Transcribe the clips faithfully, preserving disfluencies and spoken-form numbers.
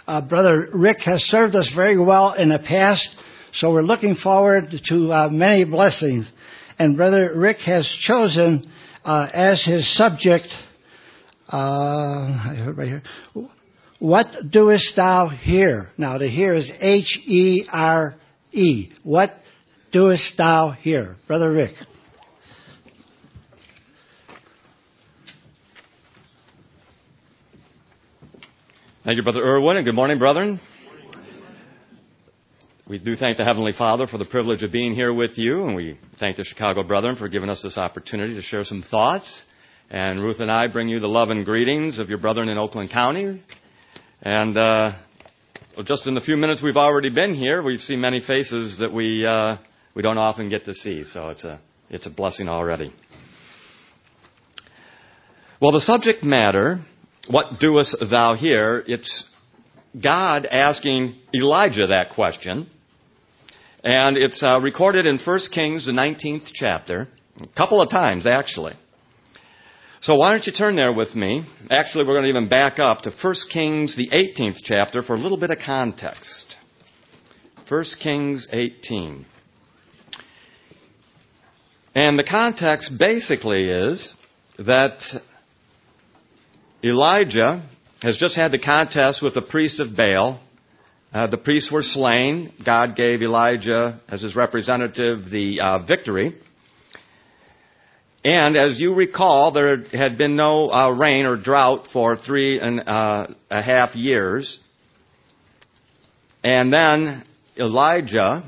Uh, Brother Rick has served us very well in the past, so we're looking forward to uh, many blessings. And Brother Rick has chosen uh, as his subject, uh, right here, what doest thou here? Now, the here is H E R E. What doest thou here? Brother Rick. Thank you, Brother Irwin, and good morning, brethren. We do thank the Heavenly Father for the privilege of being here with you, and we thank the Chicago Brethren for giving us this opportunity to share some thoughts. And Ruth and I bring you the love and greetings of your brethren in Oakland County. And uh, well, just in the few minutes we've already been here, we've seen many faces that we uh, we don't often get to see. So it's a it's a blessing already. Well, the subject matter, what doest thou here? It's God asking Elijah that question. And it's uh, recorded in First Kings, the nineteenth chapter, a couple of times, actually. So why don't you turn there with me? Actually, we're going to even back up to First Kings, the eighteenth chapter, for a little bit of context. First Kings eighteen. And the context basically is that Elijah has just had the contest with the priest of Baal. Uh, the priests were slain. God gave Elijah, as his representative, the uh, victory. And as you recall, there had been no uh, rain or drought for three and uh, a half years. And then Elijah,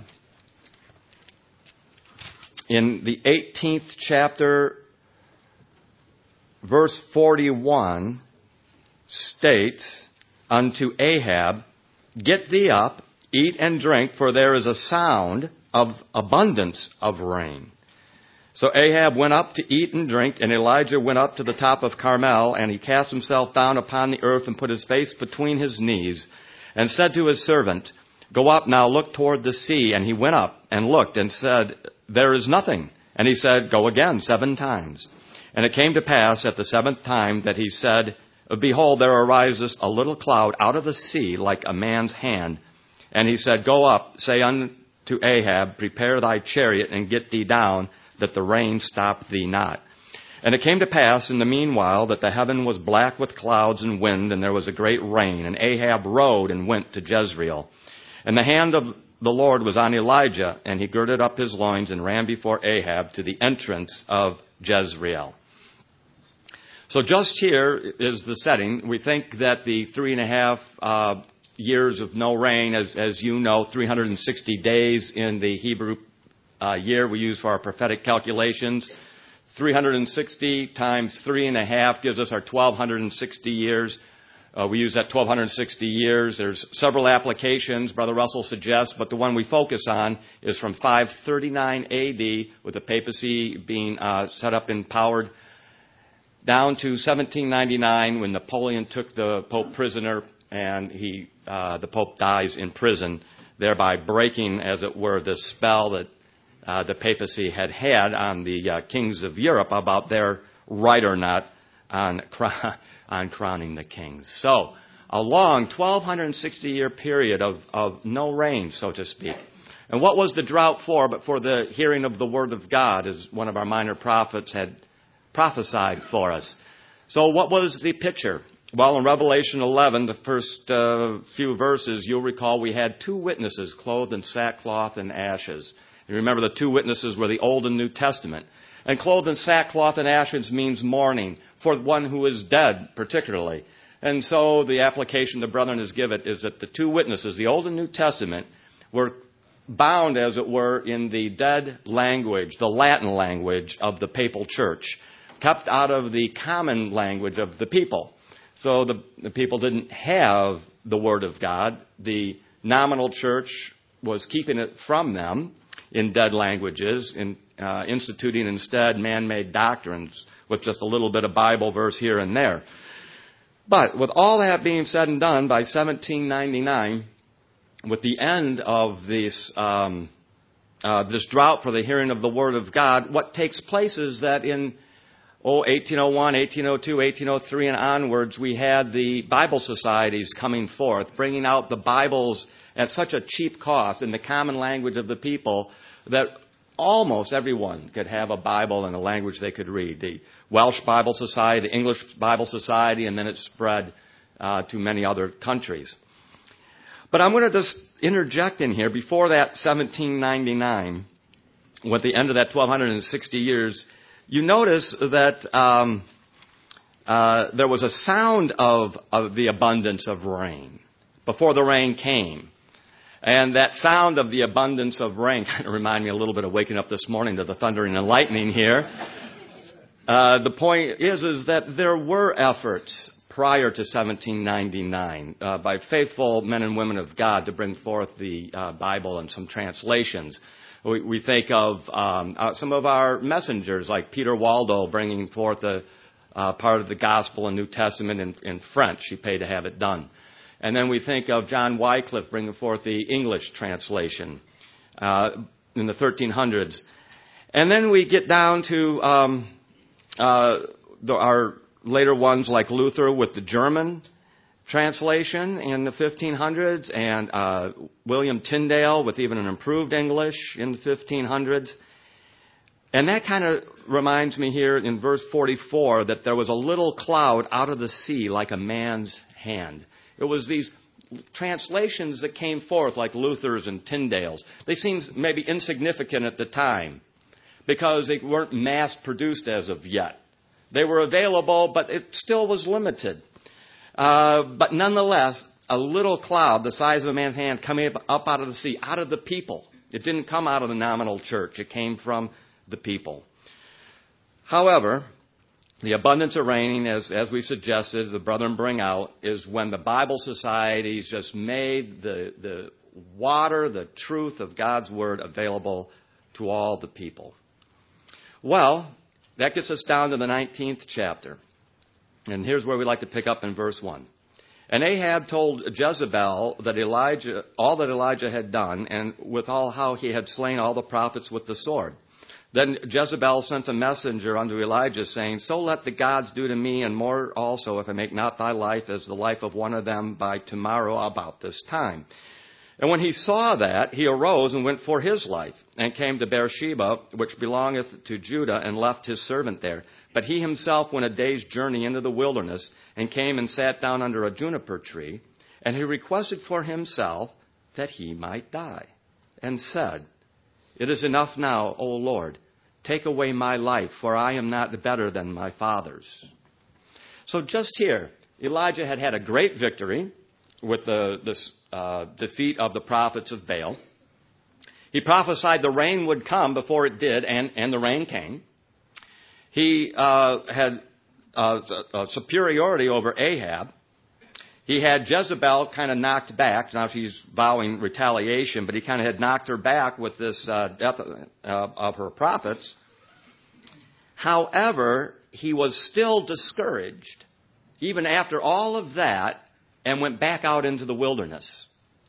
in the eighteenth chapter, verse forty-one, states unto Ahab, get thee up, eat and drink, for there is a sound of abundance of rain. So Ahab went up to eat and drink, and Elijah went up to the top of Carmel, and he cast himself down upon the earth and put his face between his knees, and said to his servant, go up now, look toward the sea. And he went up and looked and said, there is nothing. And he said, go again seven times. And it came to pass at the seventh time that he said, behold, there arises a little cloud out of the sea like a man's hand. And he said, go up, say unto Ahab, prepare thy chariot and get thee down, that the rain stop thee not. And it came to pass in the meanwhile that the heaven was black with clouds and wind, and there was a great rain. And Ahab rode and went to Jezreel. And the hand of the Lord was on Elijah, and he girded up his loins and ran before Ahab to the entrance of Jezreel. So just here is the setting. We think that the three and a half uh, years of no rain, as, as you know, three hundred sixty days in the Hebrew uh, year we use for our prophetic calculations. three hundred sixty times three and a half gives us our twelve sixty years. Uh, we use that twelve sixty years. There's several applications, Brother Russell suggests, but the one we focus on is from five thirty-nine A D, with the papacy being uh, set up and powered, down to seventeen ninety-nine, when Napoleon took the Pope prisoner, and he, uh, the Pope dies in prison, thereby breaking, as it were, the spell that uh, the papacy had had on the uh, kings of Europe about their right or not on, on crowning the kings. So, a long twelve sixty year period of, of no rain, so to speak. And what was the drought for? But for the hearing of the word of God, as one of our minor prophets had prophesied for us. So what was the picture? Well, in Revelation eleven, the first uh, few verses, you'll recall we had two witnesses clothed in sackcloth and ashes. You remember the two witnesses were the Old and New Testament. And clothed in sackcloth and ashes means mourning for one who is dead, particularly. And so the application the brethren has given is that the two witnesses, the Old and New Testament, were bound, as it were, in the dead language, the Latin language of the papal church, kept out of the common language of the people. So the, the people didn't have the Word of God. The nominal church was keeping it from them in dead languages, in uh, instituting instead man-made doctrines with just a little bit of Bible verse here and there. But with all that being said and done, by seventeen ninety-nine, with the end of this um, uh, this drought for the hearing of the Word of God, what takes place is that in oh, eighteen oh one, eighteen oh two, eighteen oh three, and onwards, we had the Bible societies coming forth, bringing out the Bibles at such a cheap cost in the common language of the people that almost everyone could have a Bible in a language they could read. The Welsh Bible Society, the English Bible Society, and then it spread uh, to many other countries. But I'm going to just interject in here, before that seventeen ninety-nine, with the end of that twelve sixty years, you notice that um, uh, there was a sound of, of the abundance of rain before the rain came. And that sound of the abundance of rain kind of reminded me a little bit of waking up this morning to the thundering and lightning here. Uh, the point is, is that there were efforts prior to seventeen ninety-nine uh, by faithful men and women of God to bring forth the uh, Bible and some translations. We, we think of um, uh, some of our messengers, like Peter Waldo, bringing forth a uh, part of the Gospel and New Testament in, in French. He paid to have it done. And then we think of John Wycliffe bringing forth the English translation uh, in the thirteen hundreds. And then we get down to um, uh, the, our later ones like Luther with the German translation in the fifteen hundreds, and uh, William Tyndale with even an improved English in the fifteen hundreds. And that kind of reminds me here in verse forty-four that there was a little cloud out of the sea like a man's hand. It was these translations that came forth like Luther's and Tyndale's. They seemed maybe insignificant at the time because they weren't mass-produced as of yet. They were available, but it still was limited. Uh, but nonetheless, a little cloud the size of a man's hand coming up, up out of the sea, out of the people. It didn't come out of the nominal church. It came from the people. However, the abundance of rain, as, as we've suggested, the brethren bring out, is when the Bible societies just made the, the water, the truth of God's Word available to all the people. Well, that gets us down to the nineteenth chapter. And here's where we like to pick up in verse one. And Ahab told Jezebel that Elijah, all that Elijah had done, and with all how he had slain all the prophets with the sword. Then Jezebel sent a messenger unto Elijah, saying, So let the gods do to me, and more also, if I make not thy life as the life of one of them by tomorrow about this time. And when he saw that, he arose and went for his life, and came to Beersheba, which belongeth to Judah, and left his servant there. But he himself went a day's journey into the wilderness, and came and sat down under a juniper tree, and he requested for himself that he might die, and said, It is enough now, O Lord, take away my life, for I am not better than my fathers. So just here, Elijah had had a great victory with the, this uh, defeat of the prophets of Baal. He prophesied the rain would come before it did, and, and the rain came. He uh, had uh, a superiority over Ahab. He had Jezebel kind of knocked back. Now she's vowing retaliation, but he kind of had knocked her back with this uh, death uh, of her prophets. However, he was still discouraged, even after all of that, and went back out into the wilderness.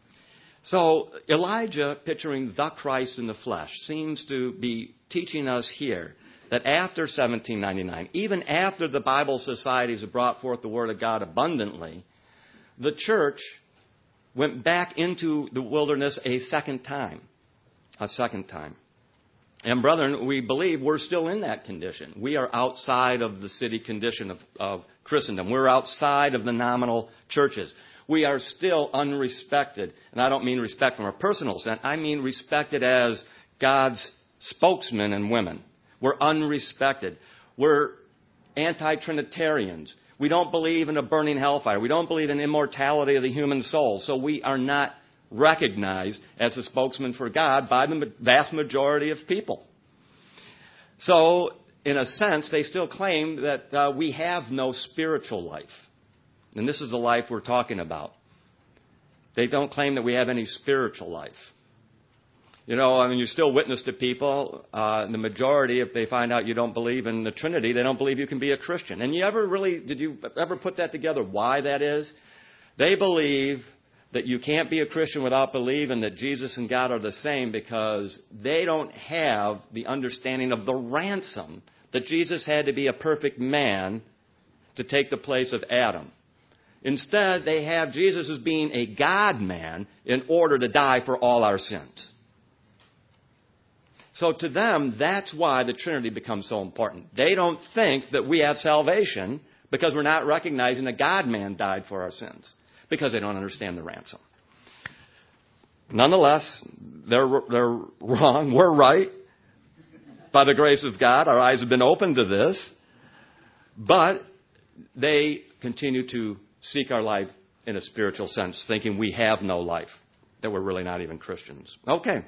So Elijah, picturing the Christ in the flesh, seems to be teaching us here that after seventeen ninety-nine, even after the Bible societies have brought forth the Word of God abundantly, the church went back into the wilderness a second time. A second time. And brethren, we believe we're still in that condition. We are outside of the city condition of, of Christendom. We're outside of the nominal churches. We are still unrespected. And I don't mean respect from a personal sense. I mean respected as God's spokesmen and women. We're unrespected. We're anti-Trinitarians. We don't believe in a burning hellfire. We don't believe in immortality of the human soul. So we are not recognized as a spokesman for God by the vast majority of people. So, in a sense, they still claim that uh, we have no spiritual life. And this is the life we're talking about. They don't claim that we have any spiritual life. You know, I mean, you still witness to people. Uh, the majority, if they find out you don't believe in the Trinity, they don't believe you can be a Christian. And you ever really, did you ever put that together, why that is? They believe that you can't be a Christian without believing that Jesus and God are the same because they don't have the understanding of the ransom that Jesus had to be a perfect man to take the place of Adam. Instead, they have Jesus as being a God-man in order to die for all our sins. So to them, that's why the Trinity becomes so important. They don't think that we have salvation because we're not recognizing that God-man died for our sins, because they don't understand the ransom. Nonetheless, they're, they're wrong. We're right. By the grace of God, our eyes have been opened to this. But they continue to seek our life in a spiritual sense, thinking we have no life, that we're really not even Christians. Okay.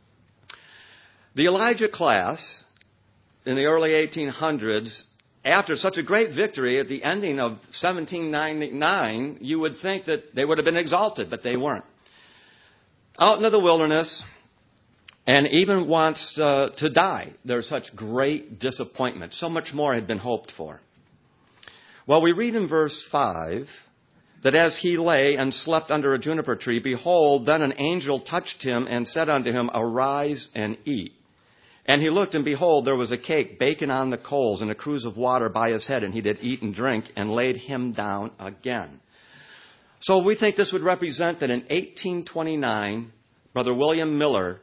The Elijah class in the early eighteen hundreds, after such a great victory at the ending of seventeen ninety-nine, you would think that they would have been exalted, but they weren't. Out into the wilderness, and even wants uh, to die. There's such great disappointment. So much more had been hoped for. Well, we read in verse five that as he lay and slept under a juniper tree, behold, then an angel touched him and said unto him, Arise and eat. And he looked, and behold, there was a cake baking on the coals and a cruse of water by his head, and he did eat and drink and laid him down again. So we think this would represent that in eighteen twenty-nine, Brother William Miller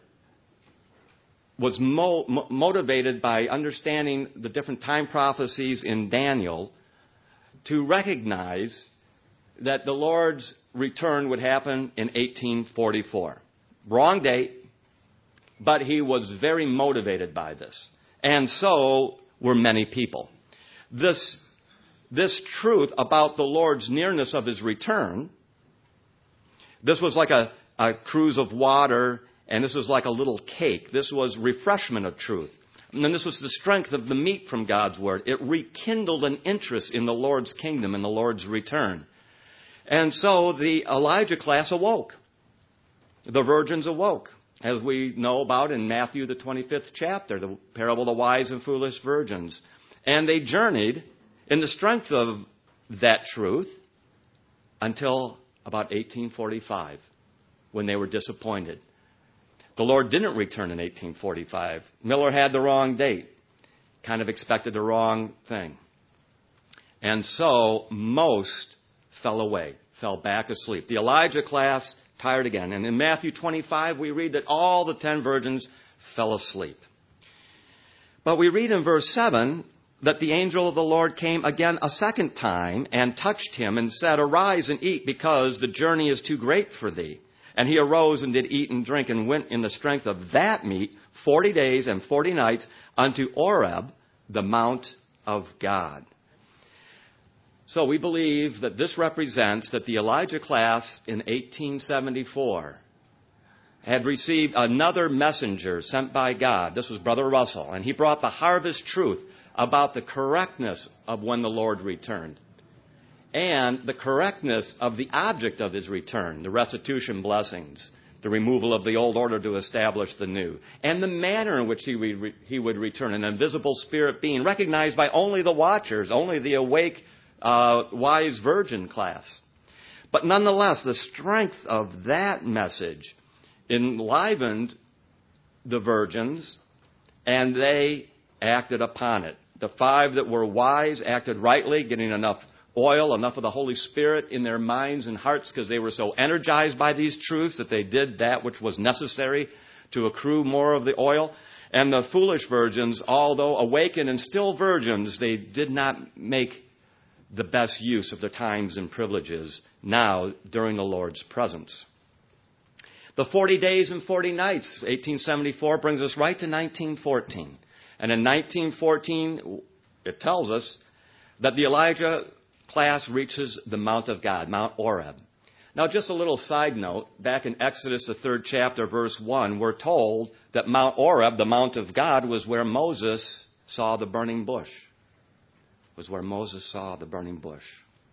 was mo- mo- motivated by understanding the different time prophecies in Daniel to recognize that the Lord's return would happen in eighteen forty-four. Wrong date, but he was very motivated by this. And so were many people. This, this truth about the Lord's nearness of his return, this was like a, a cruse of water, and this was like a little cake. This was refreshment of truth. And then this was the strength of the meat from God's word. It rekindled an interest in the Lord's kingdom and the Lord's return. And so the Elijah class awoke. The virgins awoke, as we know about in Matthew, the twenty-fifth chapter, the parable of the wise and foolish virgins. And they journeyed in the strength of that truth until about eighteen forty-five, when they were disappointed. The Lord didn't return in eighteen forty-five. Miller had the wrong date, kind of expected the wrong thing. And so most fell away, fell back asleep. The Elijah class tired again. And in Matthew twenty-five, we read that all the ten virgins fell asleep. But we read in verse seven that the angel of the Lord came again a second time and touched him and said, Arise and eat, because the journey is too great for thee. And he arose and did eat and drink and went in the strength of that meat forty days and forty nights unto Oreb, the mount of God. So we believe that this represents that the Elijah class in eighteen seventy-four had received another messenger sent by God. This was Brother Russell, and he brought the harvest truth about the correctness of when the Lord returned and the correctness of the object of his return, the restitution blessings, the removal of the old order to establish the new, and the manner in which he would, he would return, an invisible spirit being recognized by only the watchers, only the awake, uh, wise virgin class. But nonetheless, the strength of that message enlivened the virgins, and they acted upon it. The five that were wise acted rightly, getting enough oil, enough of the Holy Spirit in their minds and hearts, because they were so energized by these truths that they did that which was necessary to accrue more of the oil. And the foolish virgins, although awakened and still virgins, they did not make the best use of their times and privileges now during the Lord's presence. The forty days and forty nights, eighteen seventy-four, brings us right to nineteen fourteen. And in nineteen fourteen, it tells us that the Elijah class reaches the Mount of God, Mount Oreb. Now, just a little side note, back in Exodus, the third chapter, verse one, we're told that Mount Oreb, the Mount of God, was where Moses saw the burning bush. Was where Moses saw the burning bush.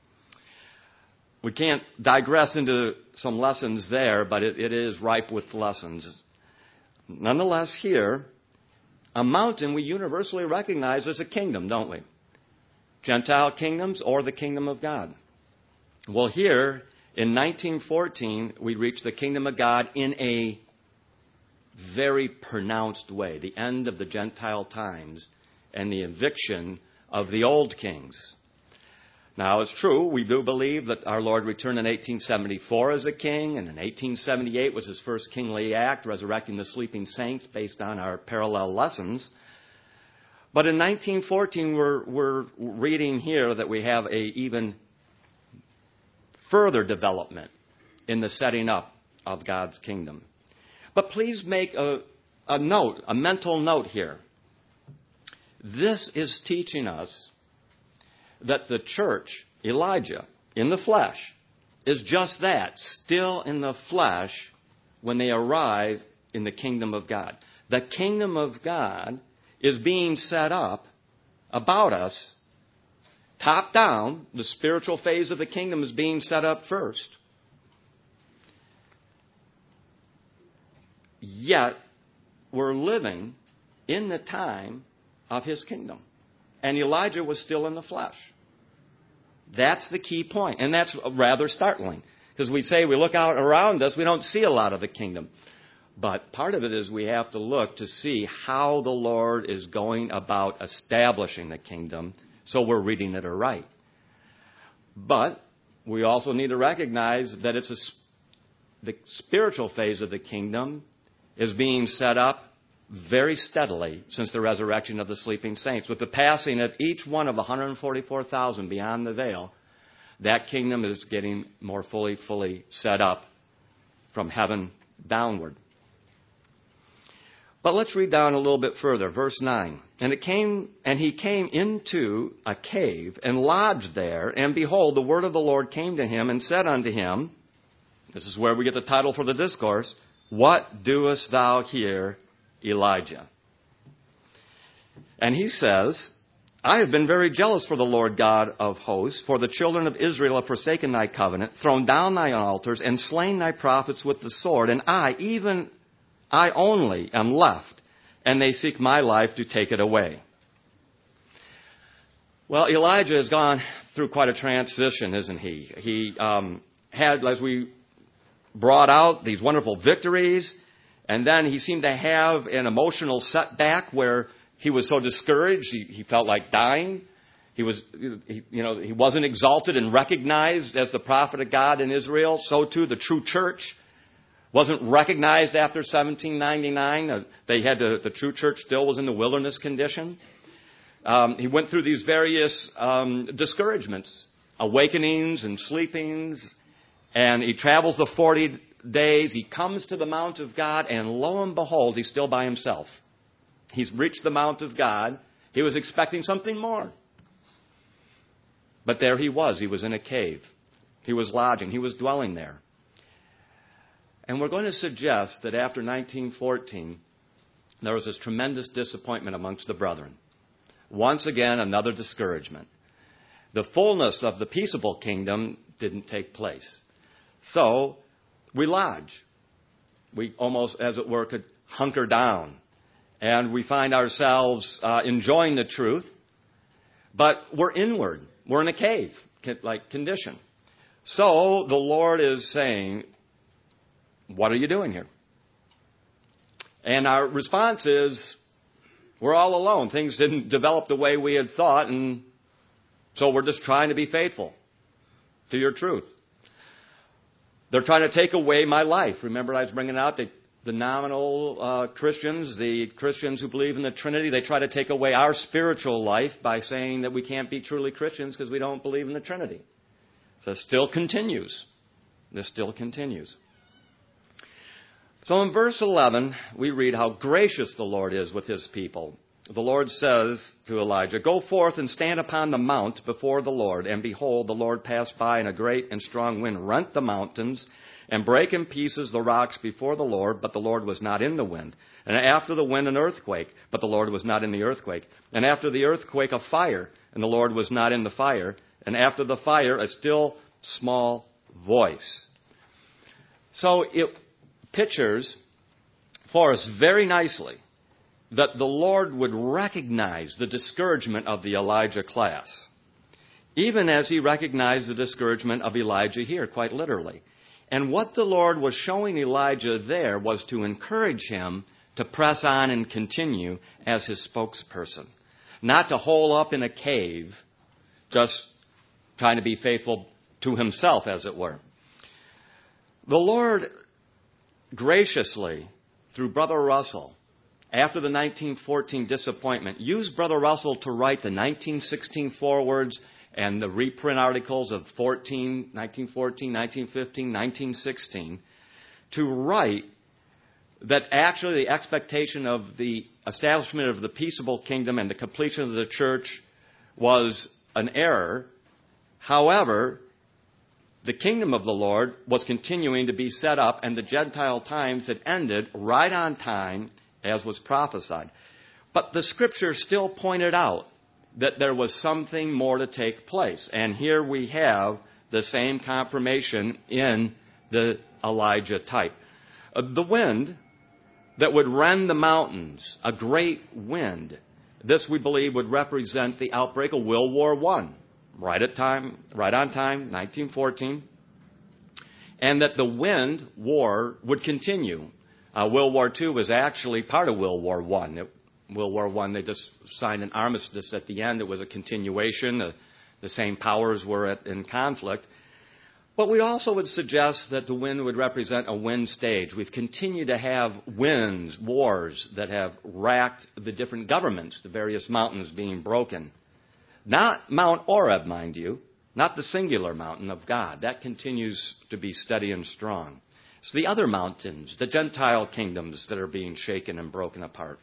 We can't digress into some lessons there, but it, it is ripe with lessons. Nonetheless, here, a mountain we universally recognize as a kingdom, don't we? Gentile kingdoms or the kingdom of God. Well, here in nineteen fourteen, we reach the kingdom of God in a very pronounced way, the end of the Gentile times, and the eviction of the old kings. Now, it's true, we do believe that our Lord returned in eighteen seventy-four as a king, and in eighteen seventy-eight was his first kingly act, resurrecting the sleeping saints based on our parallel lessons. But in nineteen fourteen, we're, we're reading here that we have a even further development in the setting up of God's kingdom. But please make a, a note, a mental note here. This is teaching us that the church, Elijah, in the flesh, is just that, still in the flesh when they arrive in the kingdom of God. The kingdom of God is being set up about us, top down. The spiritual phase of the kingdom is being set up first. Yet, we're living in the time of his kingdom. And Elijah was still in the flesh. That's the key point. And that's rather startling. Because we say we look out around us, we don't see a lot of the kingdom. But part of it is we have to look to see how the Lord is going about establishing the kingdom, so we're reading it aright. But we also need to recognize that it's a, the spiritual phase of the kingdom is being set up very steadily since the resurrection of the sleeping saints. With the passing of each one of the one hundred forty-four thousand beyond the veil, that kingdom is getting more fully, fully set up from heaven downward. But let's read down a little bit further, verse nine. And it came, and he came into a cave and lodged there, and behold, the word of the Lord came to him and said unto him, this is where we get the title for the discourse, What doest thou here, Elijah? And he says, I have been very jealous for the Lord God of hosts, for the children of Israel have forsaken thy covenant, thrown down thy altars, and slain thy prophets with the sword. And I, even I only, am left, and they seek my life to take it away. Well, Elijah has gone through quite a transition, isn't he? He um, had, as we brought out, these wonderful victories. And then he seemed to have an emotional setback where he was so discouraged, he, he felt like dying. He was, he, you know, he wasn't exalted and recognized as the prophet of God in Israel. So too, the true church wasn't recognized after seventeen ninety-nine. They had to, the true church still was in the wilderness condition. Um, he went through these various um, discouragements, awakenings and sleepings, and he travels the forty days. He comes to the Mount of God, and lo and behold, he's still by himself. He's reached the Mount of God. He was expecting something more. But there he was. He was in a cave. He was lodging. He was dwelling there. And we're going to suggest that after nineteen fourteen, there was this tremendous disappointment amongst the brethren. Once again, another discouragement. The fullness of the peaceable kingdom didn't take place. So, we lodge. We almost, as it were, could hunker down. And we find ourselves uh, enjoying the truth, but we're inward. We're in a cave, like condition. So the Lord is saying, what are you doing here? And our response is, we're all alone. Things didn't develop the way we had thought, and so we're just trying to be faithful to your truth. They're trying to take away my life. Remember, I was bringing out the, the nominal uh, Christians, the Christians who believe in the Trinity. They try to take away our spiritual life by saying that we can't be truly Christians because we don't believe in the Trinity. So it still continues. This still continues. So in verse eleven, we read how gracious the Lord is with his people. The Lord says to Elijah, Go forth and stand upon the mount before the Lord. And behold, the Lord passed by, and a great and strong wind rent the mountains, and brake in pieces the rocks before the Lord, but the Lord was not in the wind. And after the wind an earthquake, but the Lord was not in the earthquake. And after the earthquake a fire, and the Lord was not in the fire. And after the fire a still small voice. So it pictures for us very nicely that the Lord would recognize the discouragement of the Elijah class, even as he recognized the discouragement of Elijah here, quite literally. And what the Lord was showing Elijah there was to encourage him to press on and continue as his spokesperson. not to hole up in a cave, just trying to be faithful to himself, as it were. The Lord graciously, through Brother Russell, after the nineteen fourteen disappointment, used Brother Russell to write the nineteen sixteen forewords and the reprint articles of fourteen, nineteen fourteen, nineteen fifteen, nineteen sixteen, to write that actually the expectation of the establishment of the peaceable kingdom and the completion of the church was an error. However, the kingdom of the Lord was continuing to be set up, and the Gentile times had ended right on time, as was prophesied. But the Scripture still pointed out that there was something more to take place. And here we have the same confirmation in the Elijah type. Uh, the wind that would rend the mountains, a great wind, this we believe would represent the outbreak of World War One, right at time, right on time, nineteen fourteen, and that the wind war would continue. Uh, World War Two was actually part of World War One. It, World War One, they just signed an armistice at the end. It was a continuation. Uh, the same powers were at, in conflict. But we also would suggest that the wind would represent a wind stage. We've continued to have winds, wars that have racked the different governments, the various mountains being broken. Not Mount Oreb, mind you, not the singular mountain of God. That continues to be steady and strong. It's the other mountains, the Gentile kingdoms that are being shaken and broken apart.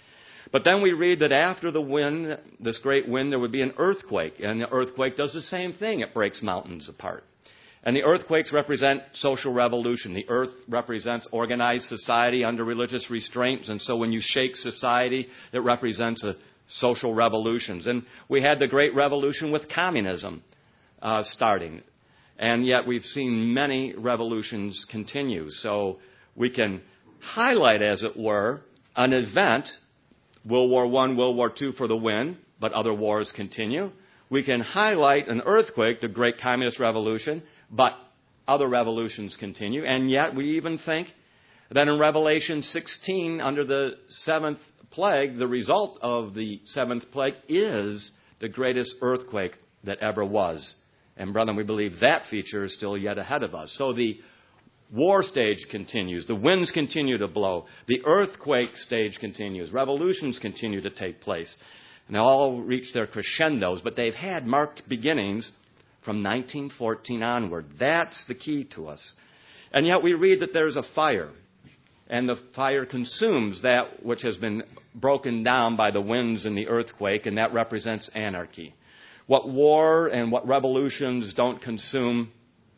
But then we read that after the wind, this great wind, there would be an earthquake. And the earthquake does the same thing. It breaks mountains apart. And the earthquakes represent social revolution. The earth represents organized society under religious restraints. And so when you shake society, it represents a social revolutions. And we had the great revolution with communism uh, starting. And yet we've seen many revolutions continue. So we can highlight, as it were, an event, World War One, World War Two for the wind, but other wars continue. We can highlight an earthquake, the Great Communist Revolution, but other revolutions continue. And yet we even think that in Revelation sixteen, under the seventh plague, the result of the seventh plague is the greatest earthquake that ever was. And brethren, we believe that feature is still yet ahead of us. So the war stage continues. The winds continue to blow. The earthquake stage continues. Revolutions continue to take place. And they all reach their crescendos, but they've had marked beginnings from nineteen fourteen onward. That's the key to us. And yet we read that there's a fire, and the fire consumes that which has been broken down by the winds and the earthquake, and that represents anarchy. What war and what revolutions don't consume,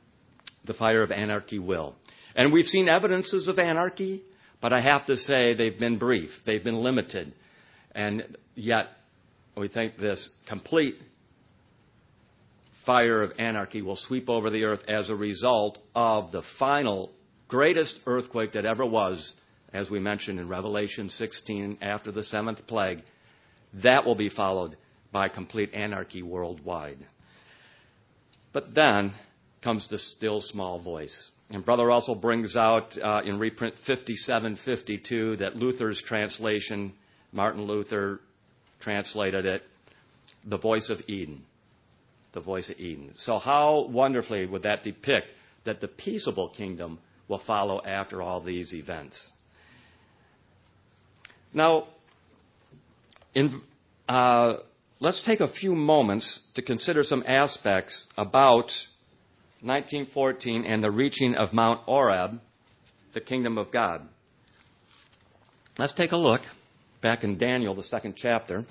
the fire of anarchy will. And we've seen evidences of anarchy, but I have to say they've been brief. They've been limited. And yet we think this complete fire of anarchy will sweep over the earth as a result of the final greatest earthquake that ever was, as we mentioned in Revelation sixteen, after the seventh plague. That will be followed by complete anarchy worldwide. But then comes the still small voice. And Brother Russell brings out uh, in reprint fifty-seven fifty-two that Luther's translation, Martin Luther translated it, the voice of Eden. The voice of Eden. So how wonderfully would that depict that the peaceable kingdom will follow after all these events. Now, in, uh, let's take a few moments to consider some aspects about nineteen fourteen and the reaching of Mount Oreb, the kingdom of God. Let's take a look back in Daniel, the second chapter.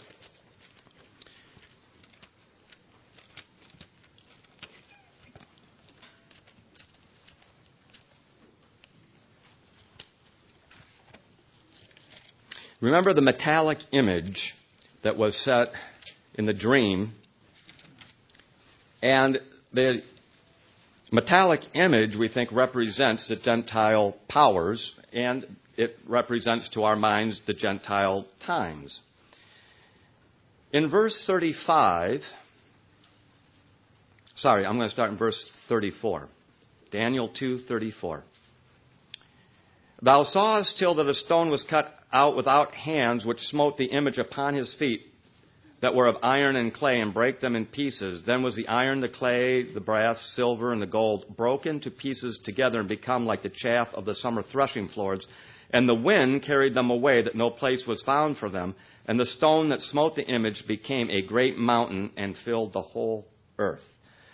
Remember the metallic image that was set in the dream. And the metallic image, we think, represents the Gentile powers, and it represents to our minds the Gentile times. In verse thirty-five, sorry, I'm going to start in verse thirty-four. Daniel two thirty-four. Thou sawest till that a stone was cut out without hands, which smote the image upon his feet. that were of iron and clay, and brake them in pieces. Then was the iron, the clay, the brass, silver, and the gold broken to pieces together and become like the chaff of the summer threshing floors. And the wind carried them away, that no place was found for them. And the stone that smote the image became a great mountain and filled the whole earth.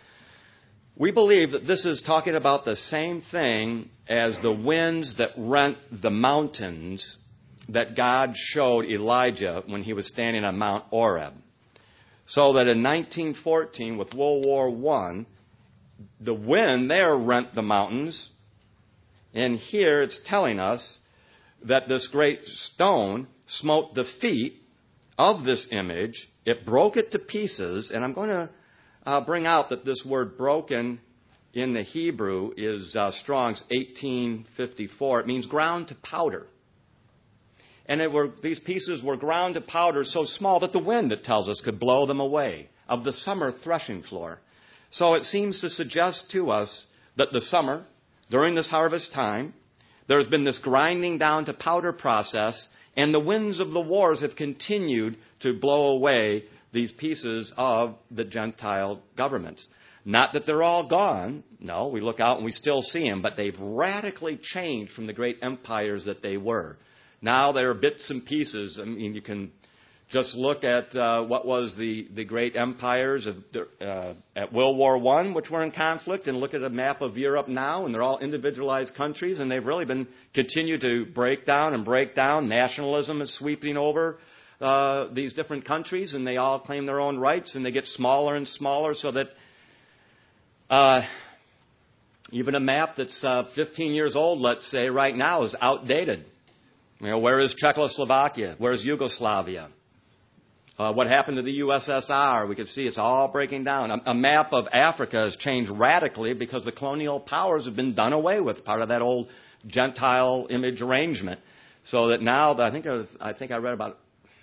We believe that this is talking about the same thing as the winds that rent the mountains that God showed Elijah when he was standing on Mount Oreb. So that in nineteen fourteen, with World War One, the wind there rent the mountains. And here it's telling us that this great stone smote the feet of this image. It broke it to pieces. And I'm going to uh, bring out that this word broken in the Hebrew is uh, Strong's eighteen fifty-four. It means ground to powder. And it were, these pieces were ground to powder so small that the wind, it tells us, could blow them away, of the summer threshing floor. So it seems to suggest to us that the summer, during this harvest time, there's been this grinding down to powder process, and the winds of the wars have continued to blow away these pieces of the Gentile governments. Not that they're all gone. No, we look out and we still see them, but they've radically changed from the great empires that they were. Now there are bits and pieces. I mean, you can just look at uh, what was the, the great empires of the, uh, at World War One, which were in conflict, and look at a map of Europe now, and they're all individualized countries, and they've really been continue to break down and break down. Nationalism is sweeping over uh, these different countries, and they all claim their own rights, and they get smaller and smaller, so that uh, even a map that's uh, fifteen years old, let's say, right now is outdated. You know, where is Czechoslovakia? Where is Yugoslavia? Uh, what happened to the U S S R? We can see it's all breaking down. A, a map of Africa has changed radically because the colonial powers have been done away with, part of that old Gentile image arrangement. So that now, I think I, was, I think I read about,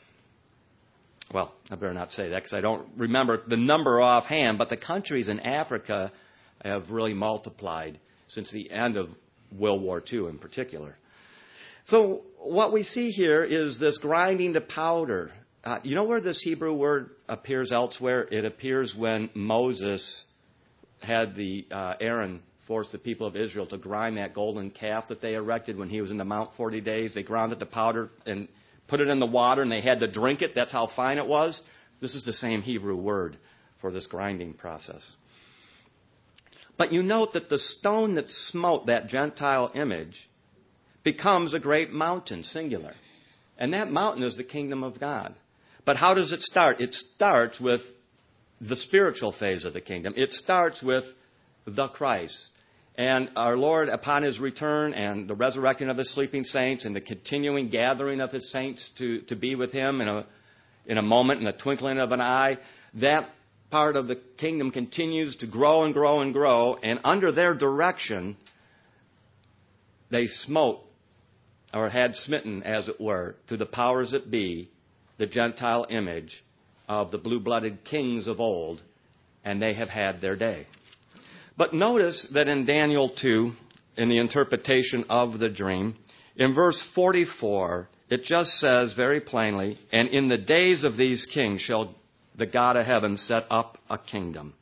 well, I better not say that because I don't remember the number offhand, but the countries in Africa have really multiplied since the end of World War Two in particular. So what we see here is this grinding to powder. Uh, you know where this Hebrew word appears elsewhere? It appears when Moses had the uh, Aaron force the people of Israel to grind that golden calf that they erected when he was in the Mount forty days. They ground it to powder and put it in the water, and they had to drink it. That's how fine it was. This is the same Hebrew word for this grinding process. But you note that the stone that smote that Gentile image becomes a great mountain, singular. And that mountain is the kingdom of God. But how does it start? It starts with the spiritual phase of the kingdom. It starts with the Christ. And our Lord, upon his return and the resurrecting of his sleeping saints and the continuing gathering of his saints to, to be with him in a, in a moment, in a twinkling of an eye, that part of the kingdom continues to grow and grow and grow. And under their direction, they smote, or had smitten, as it were, to the powers that be, the Gentile image of the blue-blooded kings of old, and they have had their day. But notice that in Daniel two, in the interpretation of the dream, in verse forty-four, it just says very plainly, and in the days of these kings shall the God of heaven set up a kingdom.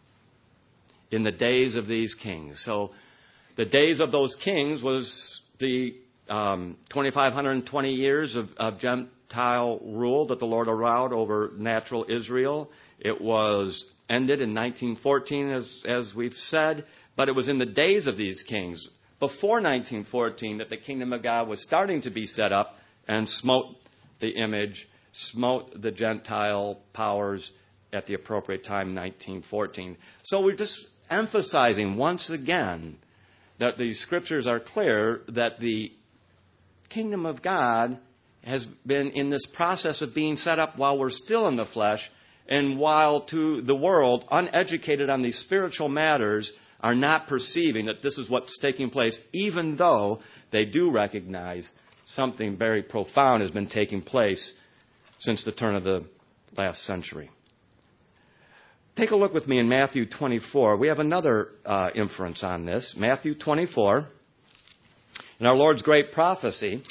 In the days of these kings. So the days of those kings was the Um, twenty-five twenty years of, of Gentile rule that the Lord allowed over natural Israel. It was ended in nineteen fourteen, as, as we've said, but it was in the days of these kings, before nineteen fourteen, that the kingdom of God was starting to be set up and smote the image, smote the Gentile powers at the appropriate time, nineteen fourteen. So we're just emphasizing once again that the scriptures are clear that the kingdom of God has been in this process of being set up while we're still in the flesh, and while to the world, uneducated on these spiritual matters, are not perceiving that this is what's taking place, even though they do recognize something very profound has been taking place since the turn of the last century. Take a look with me in Matthew twenty-four. We have another uh, inference on this. Matthew twenty-four. In our Lord's great prophecy,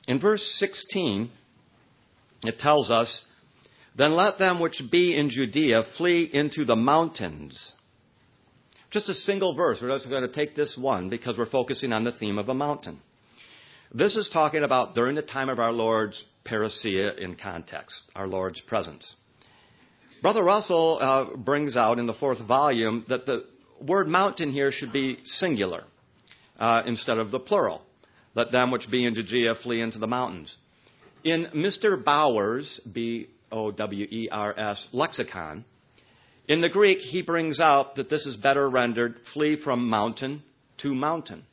In verse sixteen, it tells us, "Then let them which be in Judea flee into the mountains." Just a single verse. We're just going to take this one because we're focusing on the theme of a mountain. This is talking about during the time of our Lord's parousia in context, our Lord's presence. Brother Russell uh, brings out in the fourth volume that the word mountain here should be singular uh, instead of the plural. Let them which be in Judea flee into the mountains. In Mister Bowers, B O W E R S, lexicon, in the Greek, he brings out that this is better rendered, flee from mountain to mountain.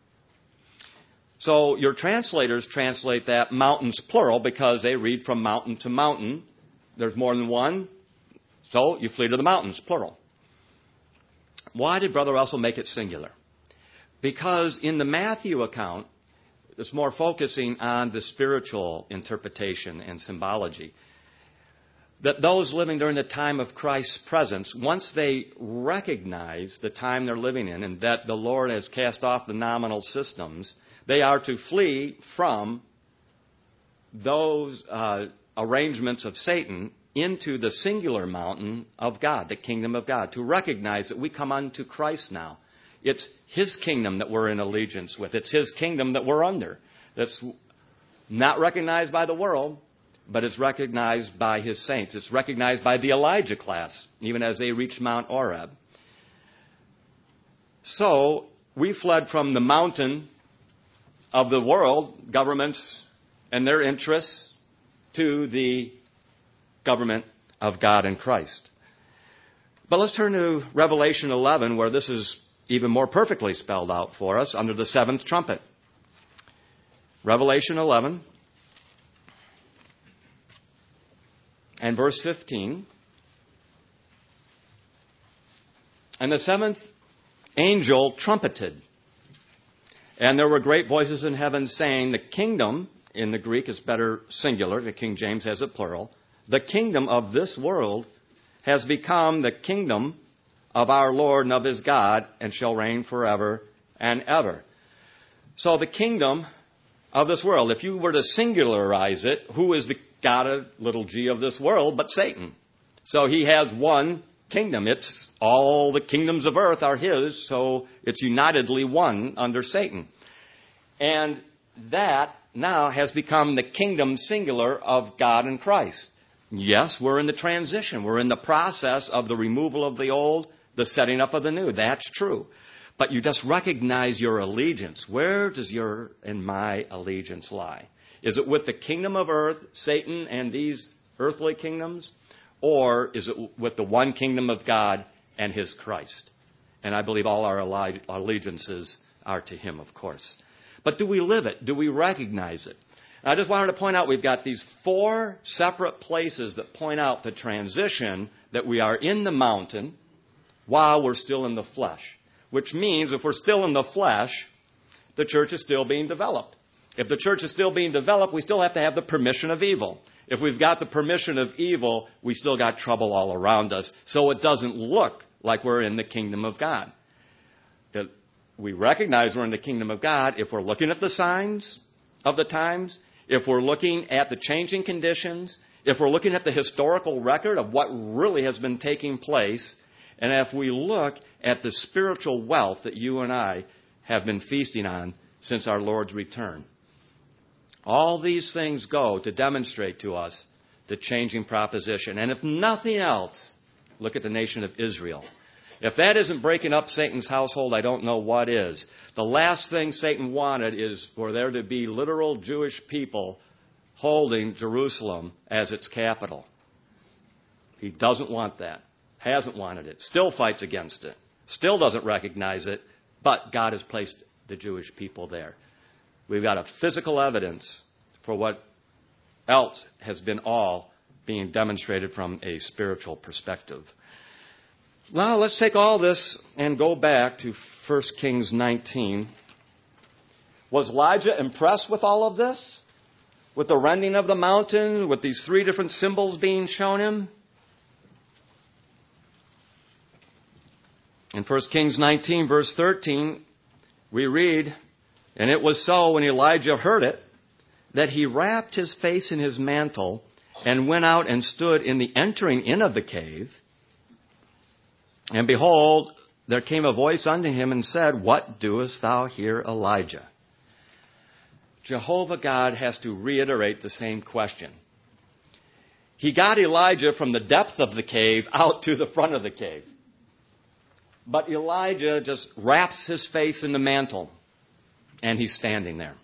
So your translators translate that mountains plural because they read from mountain to mountain. There's more than one, so you flee to the mountains, plural. Why did Brother Russell make it singular? Because in the Matthew account, it's more focusing on the spiritual interpretation and symbology. That those living during the time of Christ's presence, once they recognize the time they're living in and that the Lord has cast off the nominal systems, they are to flee from those uh, arrangements of Satan into the singular mountain of God, the kingdom of God, to recognize that we come unto Christ now. It's His kingdom that we're in allegiance with. It's His kingdom that we're under. That's not recognized by the world, but it's recognized by His saints. It's recognized by the Elijah class, even as they reached Mount Oreb. So, we fled from the mountain of the world, governments and their interests, to the government of God and Christ. But let's turn to Revelation eleven, where this is even more perfectly spelled out for us under the seventh trumpet. Revelation eleven and verse fifteen. "And the seventh angel trumpeted, and there were great voices in heaven saying," the kingdom, in the Greek is better singular, the King James has it plural, "the kingdom of this world has become the kingdom of our Lord and of His God, and shall reign forever and ever." So the kingdom of this world, if you were to singularize it, who is the God, little g, of this world but Satan? So he has one kingdom. It's all the kingdoms of earth are his, so it's unitedly one under Satan. And that now has become the kingdom singular of God and Christ. Yes, we're in the transition. We're in the process of the removal of the old, the setting up of the new. That's true. But you just recognize your allegiance. Where does your and my allegiance lie? Is it with the kingdom of earth, Satan, and these earthly kingdoms? Or is it with the one kingdom of God and His Christ? And I believe all our allegiances are to Him, of course. But do we live it? Do we recognize it? And I just wanted to point out we've got these four separate places that point out the transition that we are in the mountain while we're still in the flesh. Which means if we're still in the flesh, the church is still being developed. If the church is still being developed, we still have to have the permission of evil. If we've got the permission of evil, we still got trouble all around us. So it doesn't look like we're in the kingdom of God. That we recognize we're in the kingdom of God if we're looking at the signs of the times, if we're looking at the changing conditions, if we're looking at the historical record of what really has been taking place, and if we look at the spiritual wealth that you and I have been feasting on since our Lord's return. All these things go to demonstrate to us the changing proposition. And if nothing else, look at the nation of Israel. If that isn't breaking up Satan's household, I don't know what is. The last thing Satan wanted is for there to be literal Jewish people holding Jerusalem as its capital. He doesn't want that. Hasn't wanted it. Still fights against it. Still doesn't recognize it. But God has placed the Jewish people there. We've got a physical evidence for what else has been all being demonstrated from a spiritual perspective. Now let's take all this and go back to First Kings nineteen. Was Elijah impressed with all of this? With the rending of the mountain? With these three different symbols being shown him? In First Kings nineteen, verse thirteen, we read, "And it was so when Elijah heard it, that he wrapped his face in his mantle and went out and stood in the entering in of the cave. And behold, there came a voice unto him and said, What doest thou here, Elijah? Jehovah God has to reiterate the same question. He got Elijah from the depth of the cave out to the front of the cave. But Elijah just wraps his face in the mantle, and he's standing there.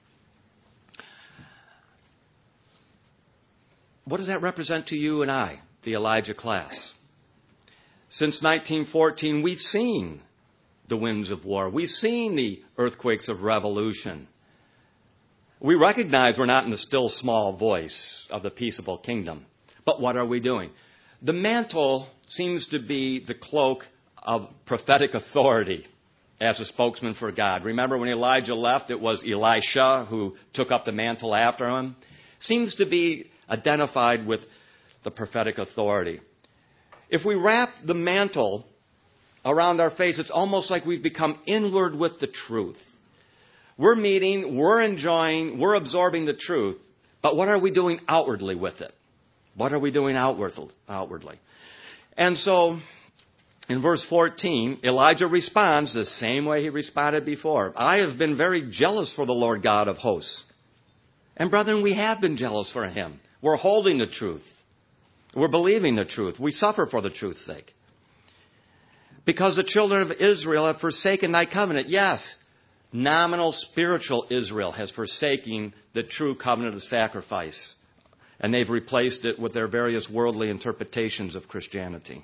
What does that represent to you and I, the Elijah class? Since nineteen fourteen, we've seen the winds of war. We've seen the earthquakes of revolution. We recognize we're not in the still small voice of the peaceable kingdom. But what are we doing? The mantle seems to be the cloak of prophetic authority as a spokesman for God. Remember when Elijah left, it was Elisha who took up the mantle after him. Seems to be identified with the prophetic authority. If we wrap the mantle around our face, it's almost like we've become inward with the truth. We're meeting, we're enjoying, we're absorbing the truth, but what are we doing outwardly with it? What are we doing outwardly? And so, in verse fourteen, Elijah responds the same way he responded before. I have been very jealous for the Lord God of hosts. And brethren, we have been jealous for him. We're holding the truth. We're believing the truth. We suffer for the truth's sake. Because the children of Israel have forsaken thy covenant. Yes, nominal spiritual Israel has forsaken the true covenant of sacrifice. And they've replaced it with their various worldly interpretations of Christianity.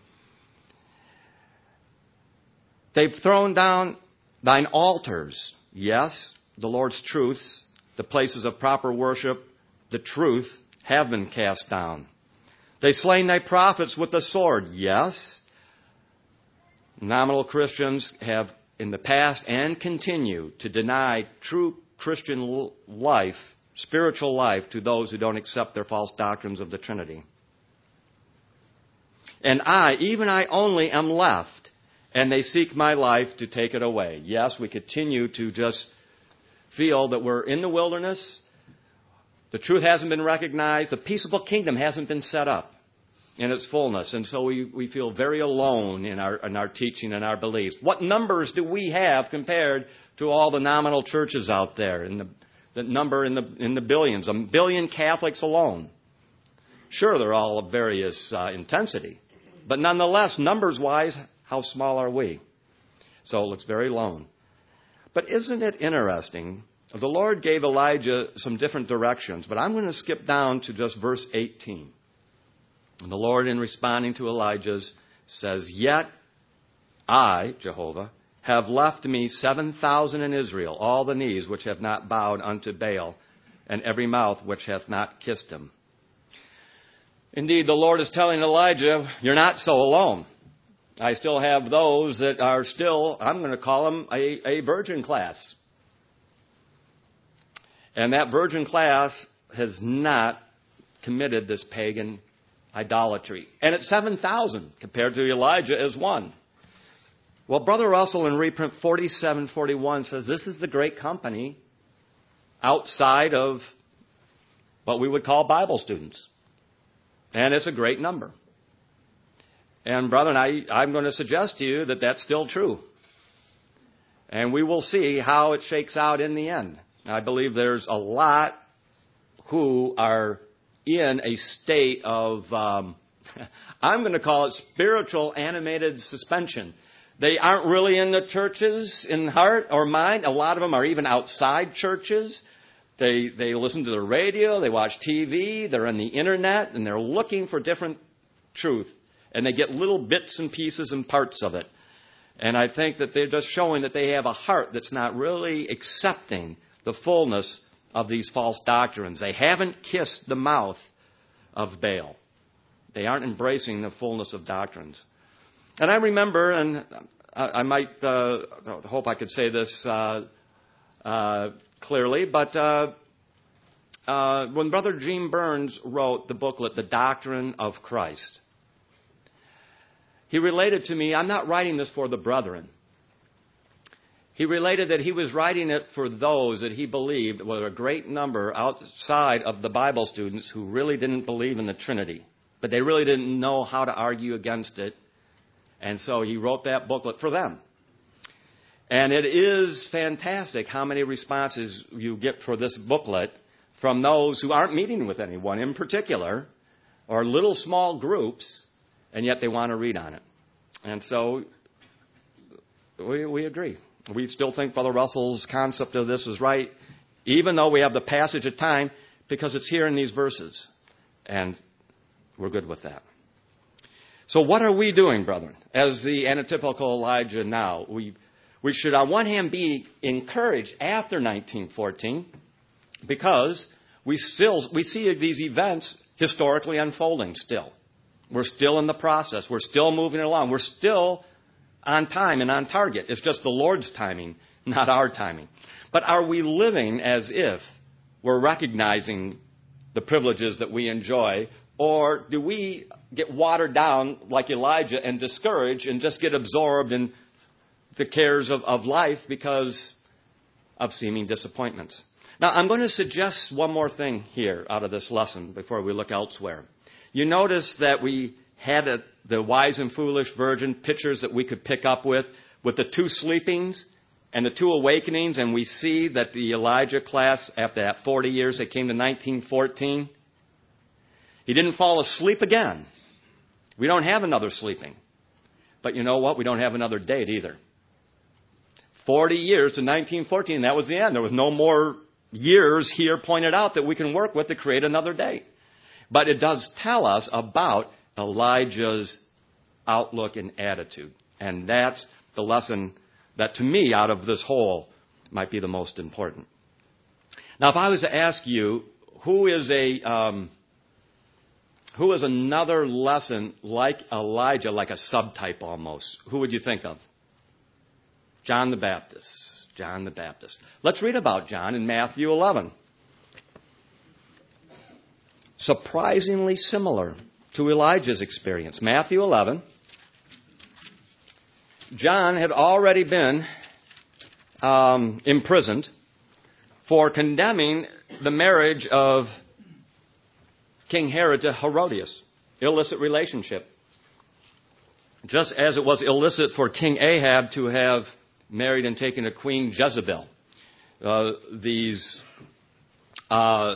They've thrown down thine altars. Yes, the Lord's truths, the places of proper worship, the truth, have been cast down. They slain thy prophets with the sword. Yes, nominal Christians have in the past and continue to deny true Christian life, spiritual life, to those who don't accept their false doctrines of the Trinity. And I, even I only, am left, and they seek my life to take it away. Yes, we continue to just feel that we're in the wilderness. The truth hasn't been recognized. The peaceable kingdom hasn't been set up in its fullness. And so we, we feel very alone in our, in our teaching and our beliefs. What numbers do we have compared to all the nominal churches out there in the The number in the in the billions, a billion Catholics alone? Sure, they're all of various uh, intensity. But nonetheless, numbers-wise, how small are we? So it looks very lone. But isn't it interesting? The Lord gave Elijah some different directions, but I'm going to skip down to just verse eighteen. And the Lord, in responding to Elijah's, says, Yet I, Jehovah, have left me seven thousand in Israel, all the knees which have not bowed unto Baal, and every mouth which hath not kissed him. Indeed, the Lord is telling Elijah, you're not so alone. I still have those that are still, I'm going to call them a, a virgin class. And that virgin class has not committed this pagan idolatry. And it's seven thousand compared to Elijah as one. Well, Brother Russell in reprint forty-seven forty-one says this is the great company outside of what we would call Bible students. And it's a great number. And brethren, I, I'm going to suggest to you that that's still true. And we will see how it shakes out in the end. I believe there's a lot who are in a state of, um, I'm going to call it spiritual animated suspension. They aren't really in the churches in heart or mind. A lot of them are even outside churches. They they listen to the radio, they watch T V, they're on the internet, and they're looking for different truth. And they get little bits and pieces and parts of it. And I think that they're just showing that they have a heart that's not really accepting the fullness of these false doctrines. They haven't kissed the mouth of Baal. They aren't embracing the fullness of doctrines. And I remember, and I, I might uh, hope I could say this uh, uh, clearly, but uh, uh, when Brother Gene Burns wrote the booklet, The Doctrine of Christ, he related to me, I'm not writing this for the brethren. He related that he was writing it for those that he believed were a great number outside of the Bible students who really didn't believe in the Trinity, but they really didn't know how to argue against it. And so he wrote that booklet for them. And it is fantastic how many responses you get for this booklet from those who aren't meeting with anyone in particular, or little small groups, and yet they want to read on it. And so we, we agree. We still think Brother Russell's concept of this is right, even though we have the passage of time, because it's here in these verses. And we're good with that. So what are we doing, brethren, as the antitypical Elijah now? We, we should, on one hand, be encouraged after nineteen fourteen, because we still we see these events historically unfolding still. We're still in the process. We're still moving along. We're still on time and on target. It's just the Lord's timing, not our timing. But are we living as if we're recognizing the privileges that we enjoy, or do we get watered down like Elijah and discouraged and just get absorbed in the cares of, of life because of seeming disappointments? Now, I'm going to suggest one more thing here out of this lesson before we look elsewhere. You notice that we had a, the wise and foolish virgin pictures that we could pick up with, with the two sleepings and the two awakenings, and we see that the Elijah class, after that forty years, they came to nineteen fourteen. He didn't fall asleep again. We don't have another sleeping. But you know what? We don't have another date either. forty years to nineteen fourteen, that was the end. There was no more years here pointed out that we can work with to create another date. But it does tell us about Elijah's outlook and attitude. And that's the lesson that, to me, out of this whole, might be the most important. Now, if I was to ask you, who is a um, who is another lesson like Elijah, like a subtype almost, who would you think of? John the Baptist. John the Baptist. Let's read about John in Matthew eleven. Surprisingly similar to Elijah's experience. Matthew eleven. John had already been um, imprisoned for condemning the marriage of King Herod to Herodias, illicit relationship. Just as it was illicit for King Ahab to have married and taken a Queen Jezebel. Uh, these uh,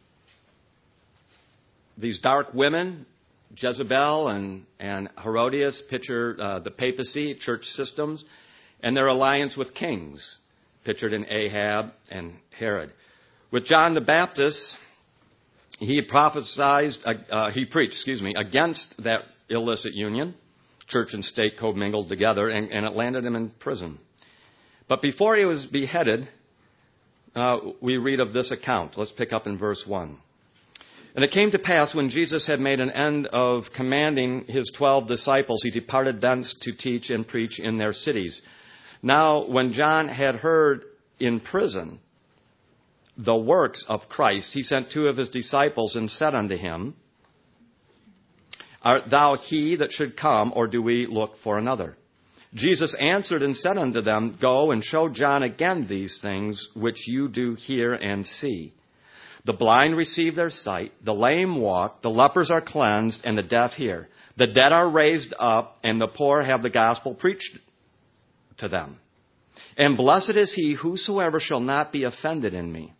these dark women, Jezebel and, and Herodias, picture uh, the papacy, church systems, and their alliance with kings, pictured in Ahab and Herod. With John the Baptist, he prophesied, uh, uh, he preached, excuse me, against that illicit union, church and state commingled together, and, and it landed him in prison. But before he was beheaded, uh, we read of this account. Let's pick up in verse one. And it came to pass, when Jesus had made an end of commanding his twelve disciples, he departed thence to teach and preach in their cities. Now, when John had heard in prison the works of Christ, he sent two of his disciples and said unto him, Art thou he that should come, or do we look for another? Jesus answered and said unto them, Go and show John again these things which you do hear and see. The blind receive their sight, the lame walk, the lepers are cleansed, and the deaf hear. The dead are raised up, and the poor have the gospel preached to them. And blessed is he whosoever shall not be offended in me.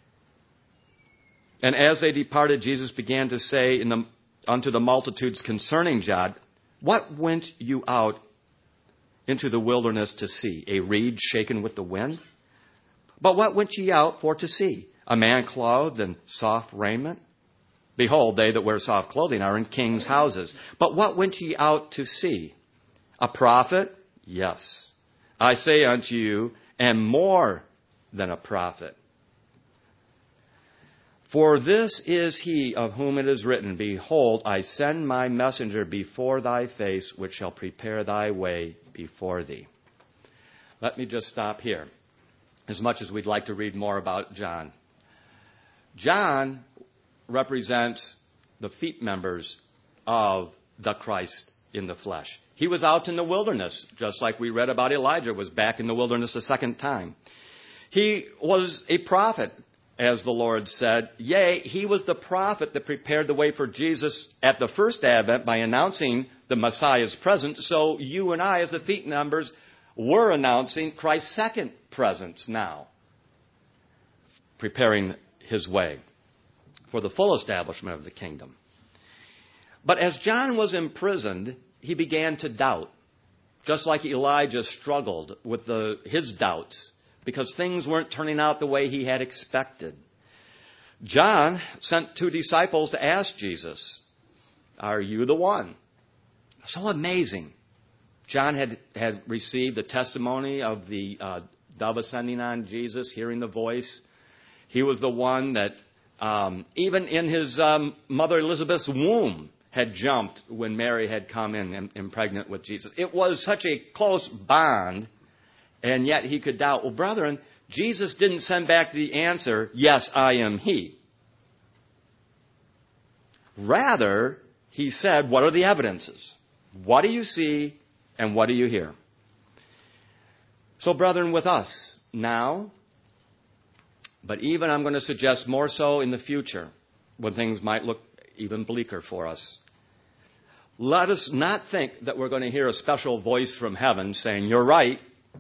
And as they departed, Jesus began to say in the, unto the multitudes concerning John, What went you out into the wilderness to see? A reed shaken with the wind? But what went ye out for to see? A man clothed in soft raiment? Behold, they that wear soft clothing are in kings' houses. But what went ye out to see? A prophet? Yes. I say unto you, and more than a prophet. For this is he of whom it is written, Behold, I send my messenger before thy face, which shall prepare thy way before thee. Let me just stop here, as much as we'd like to read more about John. John represents the feet members of the Christ in the flesh. He was out in the wilderness, just like we read about Elijah was back in the wilderness a second time. He was a prophet, as the Lord said. Yea, he was the prophet that prepared the way for Jesus at the first advent by announcing the Messiah's presence. So you and I, as the feet numbers, were announcing Christ's second presence now, preparing his way for the full establishment of the kingdom. But as John was imprisoned, he began to doubt, just like Elijah struggled with the, his doubts, because things weren't turning out the way he had expected. John sent two disciples to ask Jesus, "Are you the one?" So amazing. John had, had received the testimony of the uh, dove ascending on Jesus, hearing the voice. He was the one that, um, even in his um, mother Elizabeth's womb, had jumped when Mary had come in and, and pregnant with Jesus. It was such a close bond, and yet he could doubt. Well, brethren, Jesus didn't send back the answer, "Yes, I am he." Rather, he said, what are the evidences? What do you see and what do you hear? So, brethren, with us now, but even I'm going to suggest more so in the future, when things might look even bleaker for us, let us not think that we're going to hear a special voice from heaven saying, "You're right."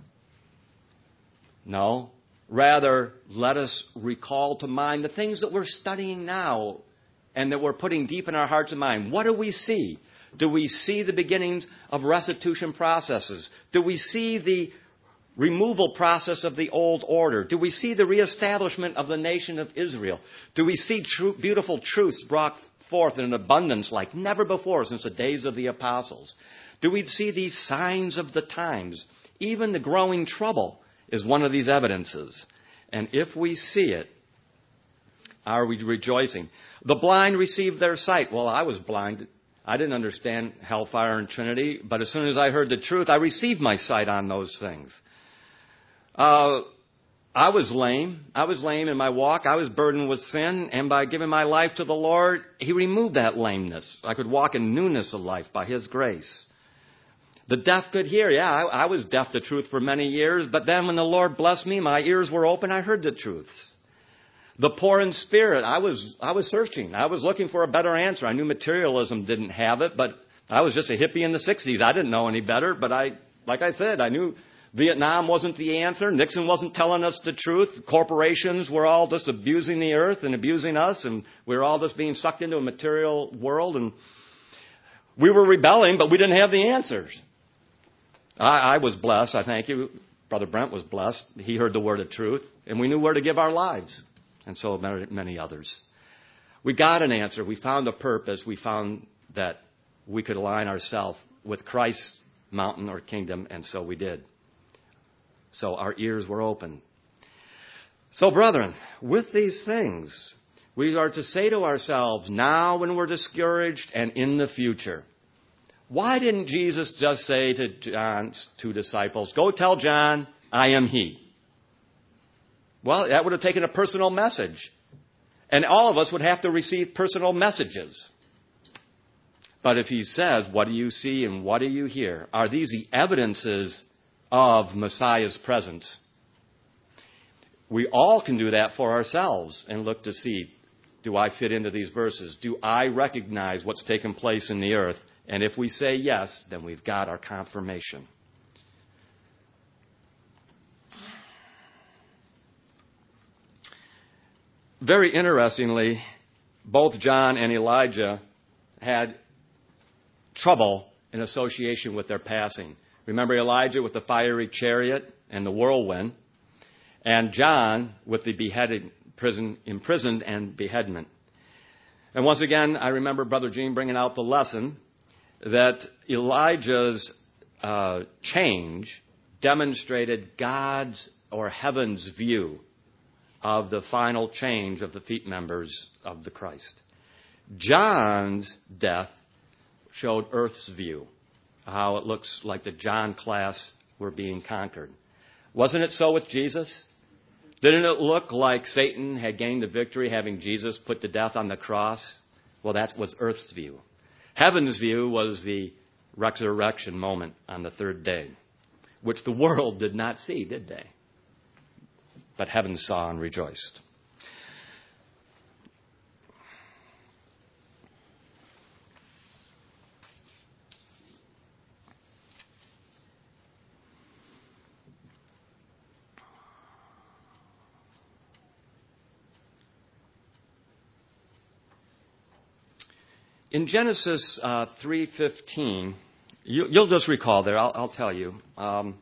No. Rather, let us recall to mind the things that we're studying now and that we're putting deep in our hearts and mind. What do we see? Do we see the beginnings of restitution processes? Do we see the removal process of the old order? Do we see the reestablishment of the nation of Israel? Do we see true, beautiful truths brought forth in an abundance like never before since the days of the apostles? Do we see these signs of the times? Even the growing trouble is one of these evidences. And if we see it, are we rejoicing? The blind receive their sight. Well, I was blind. I didn't understand hellfire and Trinity, but as soon as I heard the truth, I received my sight on those things. Uh, I was lame. I was lame in my walk. I was burdened with sin, and by giving my life to the Lord, He removed that lameness. I could walk in newness of life by His grace. The deaf could hear. Yeah, I, I was deaf to truth for many years, but then when the Lord blessed me, my ears were open, I heard the truths. The poor in spirit, I was I was searching. I was looking for a better answer. I knew materialism didn't have it, but I was just a hippie in the sixties. I didn't know any better, but I, like I said, I knew Vietnam wasn't the answer. Nixon wasn't telling us the truth. Corporations were all just abusing the earth and abusing us, and we were all just being sucked into a material world, and we were rebelling, but we didn't have the answers. I, I was blessed, I thank you. Brother Brent was blessed. He heard the word of truth, and we knew where to give our lives. And so many, many others. We got an answer. We found a purpose. We found that we could align ourselves with Christ's mountain or kingdom, and so we did. So our ears were open. So, brethren, with these things, we are to say to ourselves now when we're discouraged and in the future, why didn't Jesus just say to John's two disciples, "Go tell John, I am he"? Well, that would have taken a personal message. And all of us would have to receive personal messages. But if he says, what do you see and what do you hear? Are these the evidences of Messiah's presence? We all can do that for ourselves and look to see, do I fit into these verses? Do I recognize what's taken place in the earth? And if we say yes, then we've got our confirmation. Very interestingly, both John and Elijah had trouble in association with their passing. Remember Elijah with the fiery chariot and the whirlwind, and John with the beheaded, prison, imprisoned and beheadment. And once again, I remember Brother Gene bringing out the lesson that Elijah's uh, change demonstrated God's or heaven's view of the final change of the feet members of the Christ. John's death showed Earth's view, how it looks like the John class were being conquered. Wasn't it so with Jesus? Didn't it look like Satan had gained the victory having Jesus put to death on the cross? Well, that was Earth's view. Heaven's view was the resurrection moment on the third day, which the world did not see, did they? But heaven saw and rejoiced. In Genesis uh, three fifteen, you, you'll just recall there, I'll, I'll tell you. Um,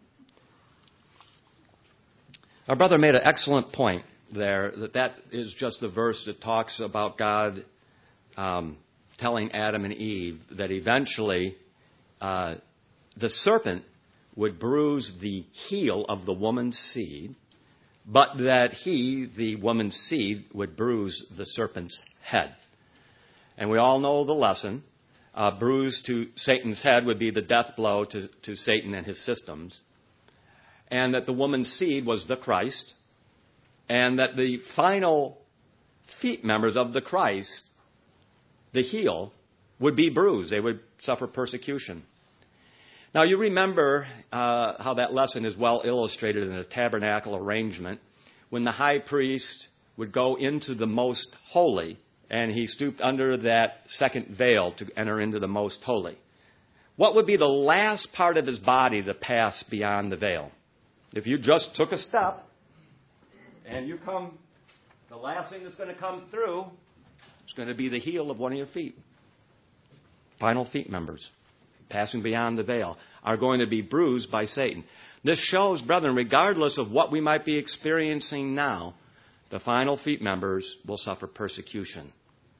our brother made an excellent point there, that that is just the verse that talks about God um, telling Adam and Eve that eventually uh, the serpent would bruise the heel of the woman's seed, but that he, the woman's seed, would bruise the serpent's head. And we all know the lesson. Uh, bruise to Satan's head would be the death blow to, to Satan and his systems. And that the woman's seed was the Christ. And that the final feet members of the Christ, the heel, would be bruised. They would suffer persecution. Now you remember uh, how that lesson is well illustrated in the tabernacle arrangement. When the high priest would go into the most holy, and he stooped under that second veil to enter into the most holy. What would be the last part of his body to pass beyond the veil? If you just took a step and you come, the last thing that's going to come through is going to be the heel of one of your feet. Final feet members, passing beyond the veil, are going to be bruised by Satan. This shows, brethren, regardless of what we might be experiencing now, the final feet members will suffer persecution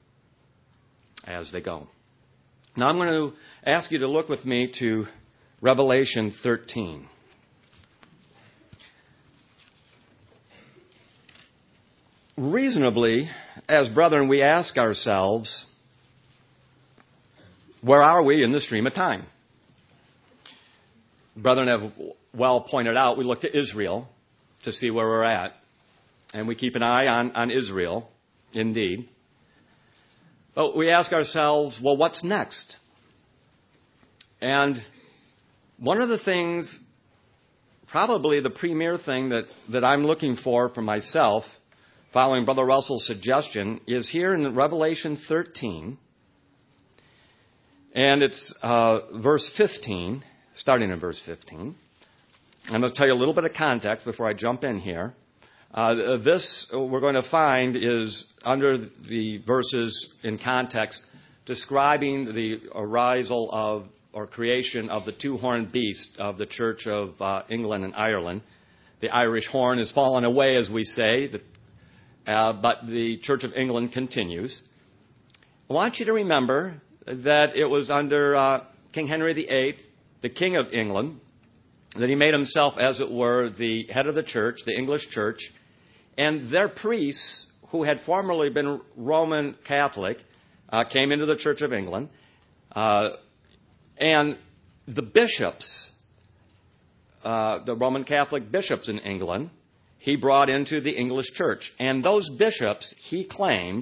as they go. Now I'm going to ask you to look with me to Revelation thirteen. Reasonably, as brethren, we ask ourselves, where are we in the stream of time? Brethren have well pointed out, we look to Israel to see where we're at. And we keep an eye on, on Israel, indeed. But we ask ourselves, well, what's next? And one of the things, probably the premier thing that, that I'm looking for for myself, following Brother Russell's suggestion, is here in Revelation thirteen. And it's uh, verse fifteen, starting in verse fifteen. I'm going to tell you a little bit of context before I jump in here. Uh, this, we're going to find, is under the verses in context describing the arisal of or creation of the two-horned beast of the Church of uh, England and Ireland. The Irish horn has fallen away, as we say, the, uh, but the Church of England continues. I want you to remember that it was under uh, King Henry the Eighth, the King of England, that he made himself, as it were, the head of the church, the English church, and their priests, who had formerly been Roman Catholic, uh, came into the Church of England. Uh, and the bishops, uh, the Roman Catholic bishops in England, he brought into the English church. And those bishops, he claimed,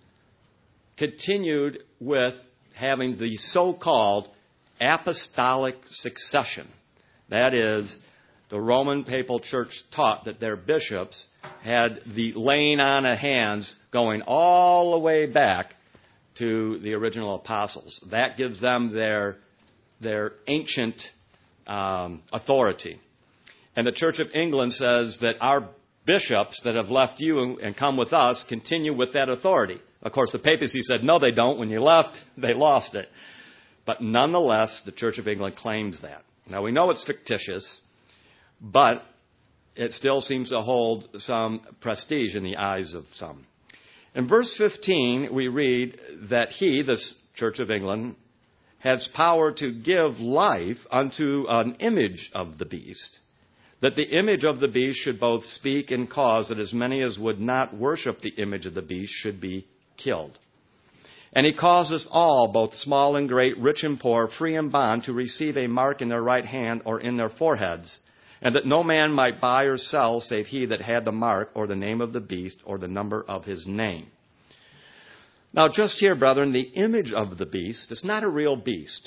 continued with having the so-called apostolic succession. That is, the Roman Papal Church taught that their bishops had the laying on of hands going all the way back to the original apostles. That gives them their, their ancient um, authority. And the Church of England says that our bishops that have left you and come with us continue with that authority. Of course, the papacy said, no, they don't. When you left, they lost it. But nonetheless, the Church of England claims that. Now, we know it's fictitious, but it still seems to hold some prestige in the eyes of some. In verse fifteen, we read that he, this Church of England, has power to give life unto an image of the beast, that the image of the beast should both speak and cause that as many as would not worship the image of the beast should be killed. And he causeth all, both small and great, rich and poor, free and bond, to receive a mark in their right hand or in their foreheads, and that no man might buy or sell save he that had the mark or the name of the beast or the number of his name. Now, just here, brethren, the image of the beast is not a real beast.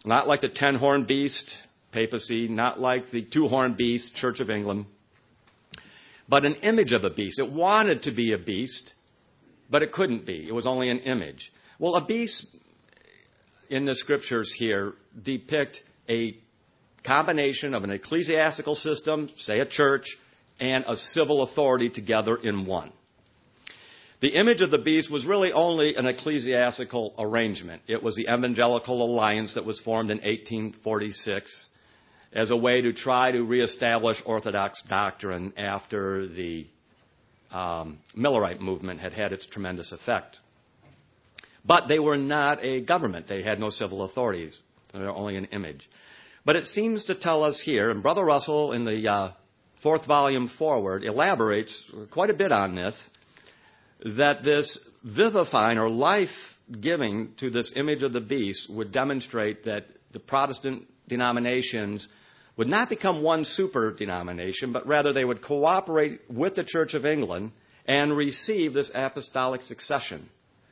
Not like the ten-horned beast, papacy, not like the two-horned beast, Church of England, but an image of a beast. It wanted to be a beast, but it couldn't be. It was only an image. Well, a beast in the scriptures here depict a combination of an ecclesiastical system, say a church, and a civil authority together in one. The image of the beast was really only an ecclesiastical arrangement. It was the Evangelical Alliance that was formed in eighteen forty-six as a way to try to reestablish Orthodox doctrine after the um, Millerite movement had had its tremendous effect. But they were not a government. They had no civil authorities. They were only an image. But it seems to tell us here, and Brother Russell in the uh, fourth volume forward elaborates quite a bit on this, that this vivifying or life-giving to this image of the beast would demonstrate that the Protestant denominations would not become one super denomination, but rather they would cooperate with the Church of England and receive this apostolic succession.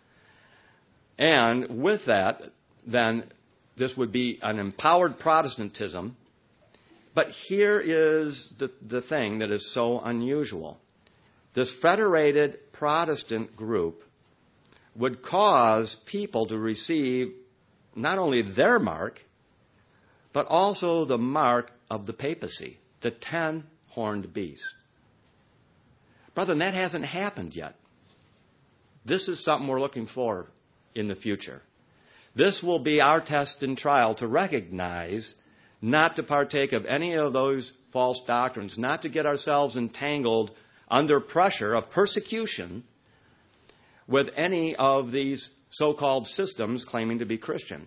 And with that, then, this would be an empowered Protestantism. But here is the, the thing that is so unusual. This federated Protestant group would cause people to receive not only their mark, but also the mark of the papacy, the ten-horned beast. Brethren, that hasn't happened yet. This is something we're looking for in the future. This will be our test and trial to recognize, not to partake of any of those false doctrines, not to get ourselves entangled under pressure of persecution with any of these so-called systems claiming to be Christian.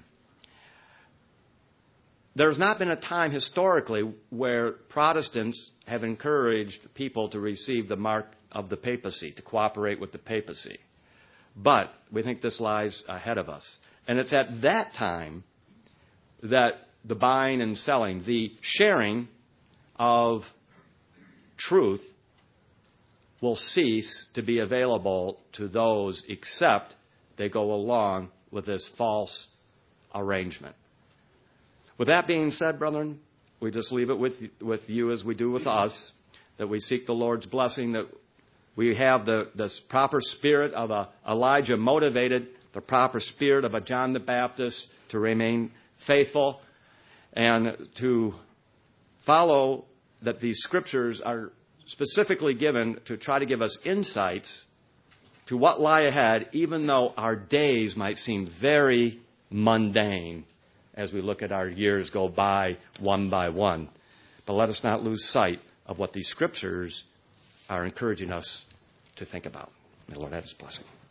There's not been a time historically where Protestants have encouraged people to receive the mark of the papacy, to cooperate with the papacy. But we think this lies ahead of us. And it's at that time that the buying and selling, the sharing of truth will cease to be available to those except they go along with this false arrangement. With that being said, brethren, we just leave it with, with you as we do with us, that we seek the Lord's blessing, that we have the, the proper spirit of a Elijah motivated, the proper spirit of a John the Baptist to remain faithful and to follow that these scriptures are specifically given to try to give us insights to what lie ahead, even though our days might seem very mundane as we look at our years go by one by one. But let us not lose sight of what these scriptures are encouraging us to think about. May the Lord add his blessing.